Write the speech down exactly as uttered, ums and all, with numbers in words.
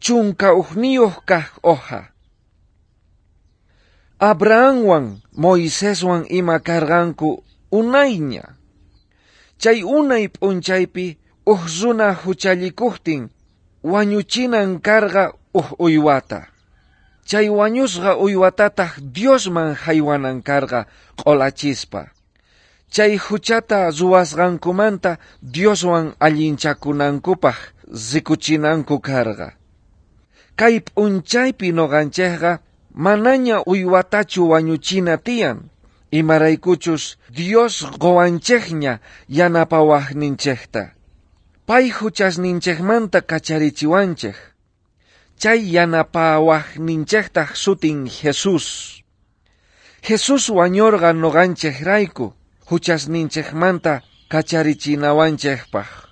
chunka uhniyuq kaq oja. Abrahamwan Moiseswan ima karganku unayña. Chay unay p'unchaypi uj runa huchallikuqtin wañuchinan karga uj uywata. Chay wañusqa uywatataq Diosman haywanan karga qolachispa. Chay huchata ruwasqankumanta Dioswan allinchakunankupaq rikuchinanku karga. Kay p'unchaypi noqanchikqa manaña uywatachu wañuchina tiyan. Imaraykuchus Dios qowanchikña yanapawaqninchikta. Pay huchasninchikmanta kacharichiwanchik. Chay yanapawaqninchiktaq sutin Jesús. Jesús wañurqa noqanchikrayku huchasninchikmanta kacharichinawachikpaq.